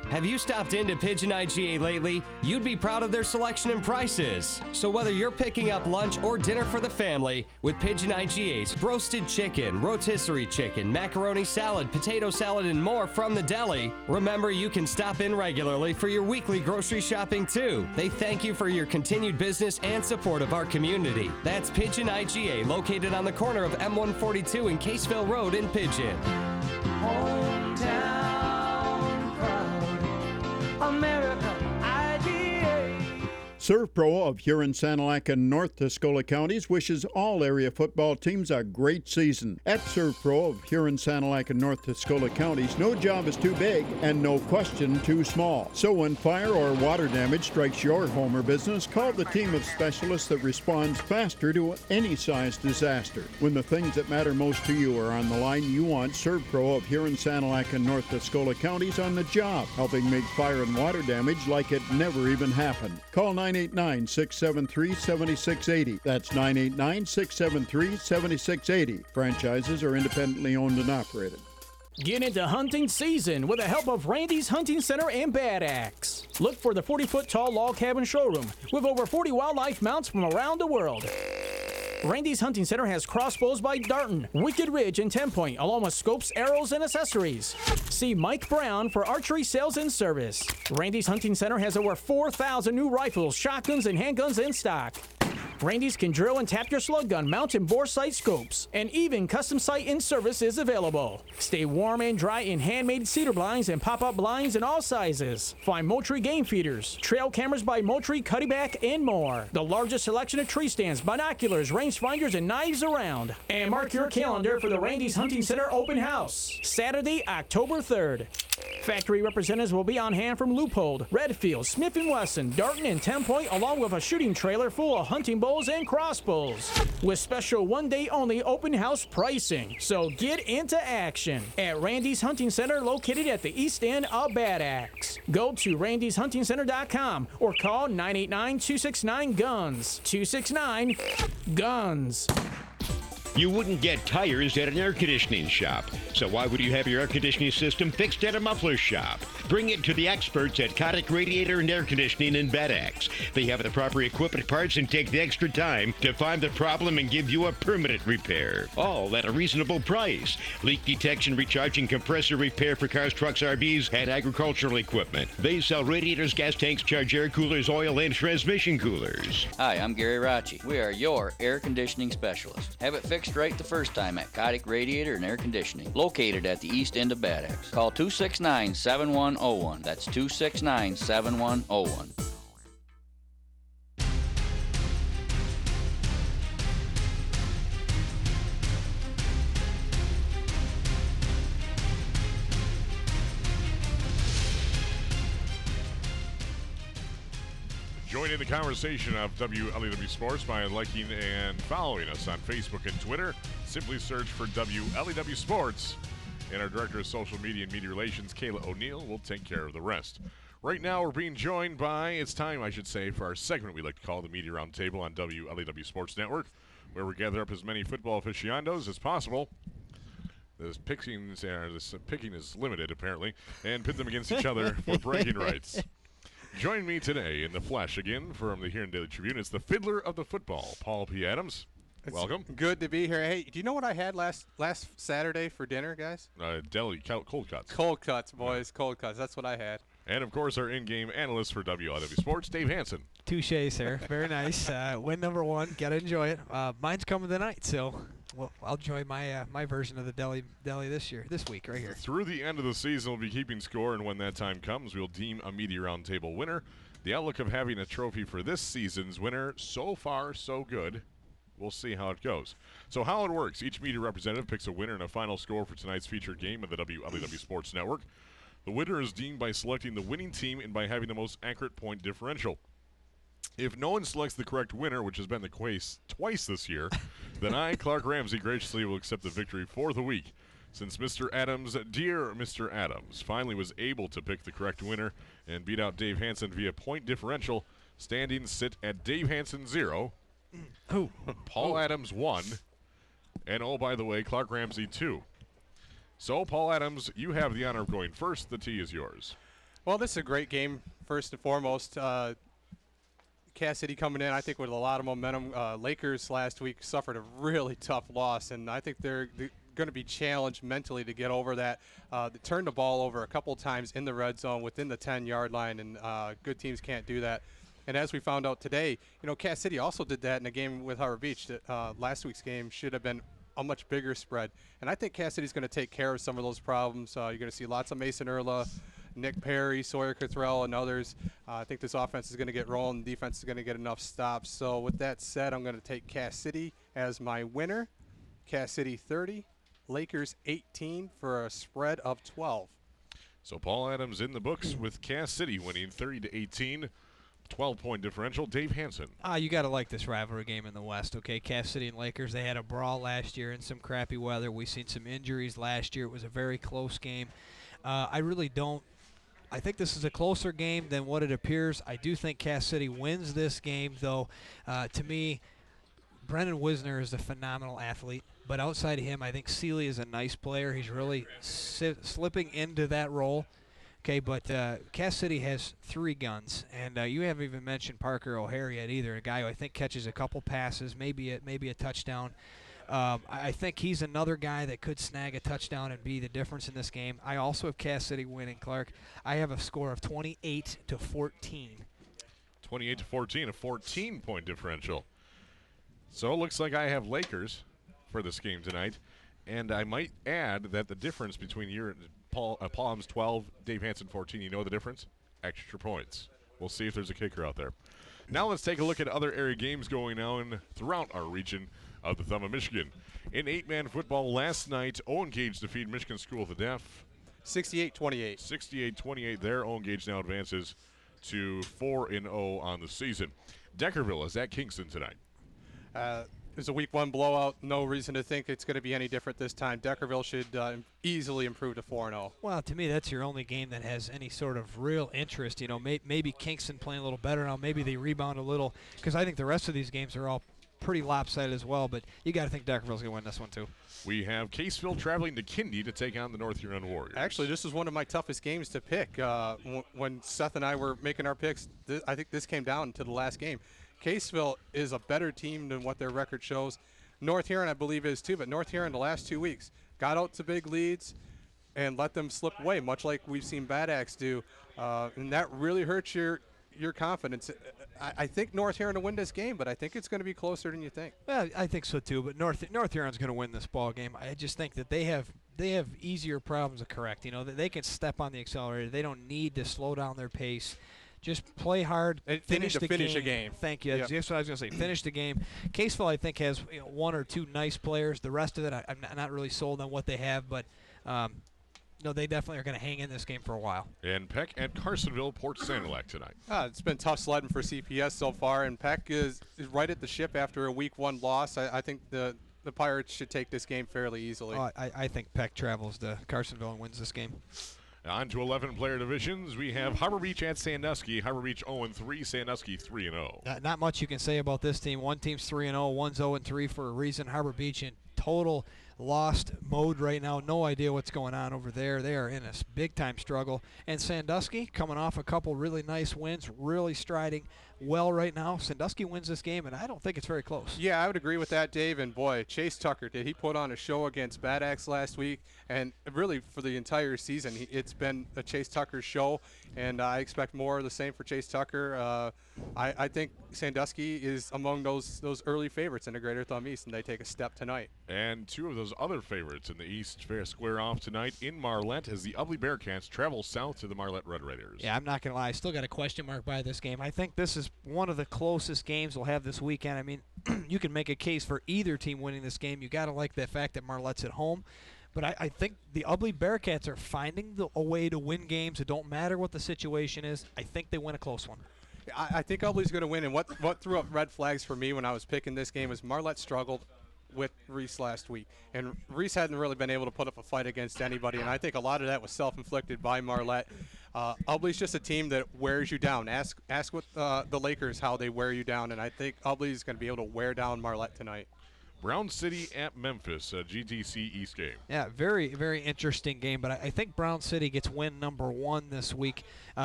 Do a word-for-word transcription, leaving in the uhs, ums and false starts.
Have you stopped into Pigeon I G A lately? You'd be proud of their selection and prices. So whether you're picking up lunch or dinner for the family, with Pigeon I G A's roasted chicken, rotisserie chicken, macaroni salad, potato salad, and more from the deli, remember you can stop in regularly for your weekly grocery shopping too. They thank you for your continued business and support of our community. That's Pigeon I G A, located on the corner of M one forty-two and Caseville Road in Pigeon. Hometown proud, America I G A. ServPro of Huron, Sanilac, and North Tuscola counties wishes all area football teams a great season. At ServPro of Huron, Sanilac, and North Tuscola counties, no job is too big and no question too small. So when fire or water damage strikes your home or business, call the team of specialists that responds faster to any size disaster. When the things that matter most to you are on the line, you want ServPro of Huron, Sanilac, and North Tuscola counties on the job, helping make fire and water damage like it never even happened. Call nine eight nine, six seven three, seven six eight zero. That's nine eight nine, six seven three, seven six eight zero. Franchises are independently owned and operated. Get into hunting season with the help of Randy's Hunting Center and Bad Axe. Look for the forty-foot tall log cabin showroom with over forty wildlife mounts from around the world. Randy's Hunting Center has crossbows by Darton, Wicked Ridge, and Ten Point, along with scopes, arrows, and accessories. See Mike Brown for archery sales and service. Randy's Hunting Center has over four thousand new rifles, shotguns, and handguns in stock. Randy's can drill and tap your slug gun, mount and bore sight scopes, and even custom sight in service is available. Stay warm and dry in handmade cedar blinds and pop-up blinds in all sizes. Find Moultrie game feeders, trail cameras by Moultrie, Cuddyback, and more. The largest selection of tree stands, binoculars, rangefinders, and knives around. And mark your calendar for the Randy's Hunting Center open house, Saturday, October third. Factory representatives will be on hand from Leupold, Redfield, Smith and Wesson, Darton, and Ten Point, along with a shooting trailer full of hunting bows and crossbows, with special one-day only open house pricing. So get into action at Randy's Hunting Center, located at the east end of Bad Axe. Go to randys hunting center dot com or call nine eight nine, two six nine, guns. two six nine, guns. You wouldn't get tires at an air conditioning shop, so why would you have your air conditioning system fixed at a muffler shop? Bring it to the experts at Kotick Radiator and Air Conditioning in Bad Axe. They have the proper equipment, parts, and take the extra time to find the problem and give you a permanent repair. All at a reasonable price. Leak detection, recharging, compressor repair for cars, trucks, R Vs, and agricultural equipment. They sell radiators, gas tanks, charge air coolers, oil, and transmission coolers. Hi, I'm Gary Rocci. We are your air conditioning specialist. Have it fixed right the first time at Kotick Radiator and Air Conditioning, located at the east end of Bad Axe. Call two six nine, seven one zero one. That's two six nine, seven one zero one. Join in the conversation of W L E W Sports by liking and following us on Facebook and Twitter. Simply search for W L E W Sports. And our Director of Social Media and Media Relations, Kayla O'Neill, will take care of the rest. Right now, we're being joined by, it's time, I should say, for our segment we like to call the Media Roundtable on W L E W Sports Network, where we gather up as many football aficionados as possible. This picking, uh, this picking is limited, apparently, and pit them against each other for bragging rights. Join me today in the flesh again from the Huron Daily Tribune. It's the fiddler of the football, Paul P. Adams. It's Welcome. Good to be here. Hey, do you know what I had last last Saturday for dinner, guys? Uh, deli, cold cuts. Cold cuts, boys. Cold cuts. That's what I had. And, of course, our in-game analyst for W L E W Sports, Dave Hansen. Touche, sir. Very nice. Uh, win number one. Got to enjoy it. Uh, mine's coming tonight, so well, I'll enjoy my uh, my version of the deli deli this year, this week, right here. Through the end of the season, we'll be keeping score, and when that time comes, we'll deem a Media Roundtable winner. The outlook of having a trophy for this season's winner, so far, so good. We'll see how it goes. So how it works, each media representative picks a winner and a final score for tonight's featured game of the W L E W Sports Network. The winner is deemed by selecting the winning team and by having the most accurate point differential. If no one selects the correct winner, which has been the case twice this year, then I, Clark Ramsey, graciously will accept the victory for the week. Since Mister Adams, dear Mister Adams, finally was able to pick the correct winner and beat out Dave Hansen via point differential, standings sit at Dave Hansen zero, Who? Paul Ooh. Adams one, and oh, by the way, Clark Ramsey two. So, Paul Adams, you have the honor of going first. The tee is yours. Well, this is a great game, first and foremost. Uh, Cass City coming in, I think, with a lot of momentum. Uh, Lakers last week suffered a really tough loss, and I think they're, they're going to be challenged mentally to get over that. Uh, they turned the ball over a couple times in the red zone within the ten-yard line, and uh, good teams can't do that. And as we found out today, you know, Cass City also did that in a game with Harbor Beach. That, uh, last week's game should have been a much bigger spread. And I think Cass City's going to take care of some of those problems. Uh, you're going to see lots of Mason Erla, Nick Perry, Sawyer Cottrell, and others. Uh, I think this offense is going to get rolling. The defense is going to get enough stops. So with that said, I'm going to take Cass City as my winner. Cass City thirty, Lakers eighteen for a spread of twelve. So Paul Adams in the books with Cass City winning thirty to eighteen. twelve-point differential. Dave Hansen. Ah, you got to like this rivalry game in the West, okay? Cass City and Lakers, they had a brawl last year in some crappy weather. We've seen some injuries last year. It was a very close game. Uh, I really don't – I think this is a closer game than what it appears. I do think Cass City wins this game, though. Uh, to me, Brendan Wisner is a phenomenal athlete. But outside of him, I think Seeley is a nice player. He's really si- slipping into that role. Okay, but uh, Cass City has three guns, and uh, you haven't even mentioned Parker O'Hare yet either, a guy who I think catches a couple passes, maybe a, maybe a touchdown. Um, I, I think he's another guy that could snag a touchdown and be the difference in this game. I also have Cass City winning, Clark. I have a score of twenty-eight to fourteen. twenty-eight to fourteen, a fourteen-point differential. So it looks like I have Lakers for this game tonight, and I might add that the difference between your Paul, uh, Palms twelve, Dave Hansen fourteen, you know the difference? Extra points. We'll see if there's a kicker out there. Now let's take a look at other area games going on throughout our region of the Thumb of Michigan. In eight-man football last night, Owen Gage defeated Michigan School of the Deaf. sixty-eight twenty-eight. sixty-eight twenty-eight there. Owen Gage now advances to four and oh on the season. Deckerville is at Kingston tonight. Uh, It was a week one blowout. No reason to think it's going to be any different this time. Deckerville should uh, easily improve to four and oh. Well, to me, that's your only game that has any sort of real interest. You know, may, maybe Kingston playing a little better now. Maybe they rebound a little, because I think the rest of these games are all pretty lopsided as well. But you got to think Deckerville's going to win this one too. We have Caseville traveling to Kindy to take on the North Huron Warriors. Actually, this is one of my toughest games to pick. Uh, w- when Seth and I were making our picks, th- I think this came down to the last game. Caseville is a better team than what their record shows. North Huron, I believe, is too, but North Huron the last two weeks got out to big leads and let them slip away, much like we've seen Bad Axe do, uh, and that really hurts your your confidence. I, I think North Huron will win this game, but I think it's going to be closer than you think. Well, I think so too. But North North Huron's going to win this ball game. I just think that they have they have easier problems to correct. You know, that they can step on the accelerator. They don't need to slow down their pace. Just play hard, They- they finish need to the finish game. a game. Thank you. Yep. That's what I was going to say. Finish the game. Caseville, I think, has you know, one or two nice players. The rest of it, I, I'm not- not really sold on what they have, but um, no, they definitely are going to hang in this game for a while. And Peck at Carsonville, Port Sanilac tonight. Uh, it's been tough sledding for C P S so far, and Peck is, is right at the ship after a week one loss. I, I think the, the Pirates should take this game fairly easily. Oh, I, I think Peck travels to Carsonville and wins this game. On to eleven-player divisions. We have Harbor Beach at Sandusky. Harbor Beach oh and three, Sandusky three and oh. Not, not much you can say about this team. One team's three and oh, one's oh and three for a reason. Harbor Beach in total lost mode right now. No idea what's going on over there. They are in a big-time struggle. And Sandusky coming off a couple really nice wins, really striding well right now. Sandusky wins this game, and I don't think it's very close. Yeah, I would agree with that, Dave. And boy, Chase Tucker, did he put on a show against Bad Axe last week? And really, for the entire season, he, it's been a Chase Tucker show. And I expect more of the same for Chase Tucker. Uh, I, I think Sandusky is among those those early favorites in the Greater Thumb East, and they take a step tonight. And two of those other favorites in the East fair square off tonight in Marlette as the Ubly Bearcats travel south to the Marlette Red Raiders. Yeah, I'm not going to lie. I still got a question mark by this game. I think this is one of the closest games we'll have this weekend. I mean, you can make a case for either team winning this game. You got to like the fact that Marlette's at home. But I, I think the Ubly Bearcats are finding the, a way to win games. It don't matter what the situation is. I think they win a close one. I, I think Ubly's going to win. And what, what threw up red flags for me when I was picking this game is Marlette struggled with Reese last week. And Reese hadn't really been able to put up a fight against anybody. And I think a lot of that was self-inflicted by Marlette. Uh, Ubly's just a team that wears you down. Ask ask what uh, the Lakers how they wear you down. And I think Ubly's going to be able to wear down Marlette tonight. Brown City at Memphis, a G T C East game. Yeah, very, very interesting game. But I, I think Brown City gets win number one this week. Uh,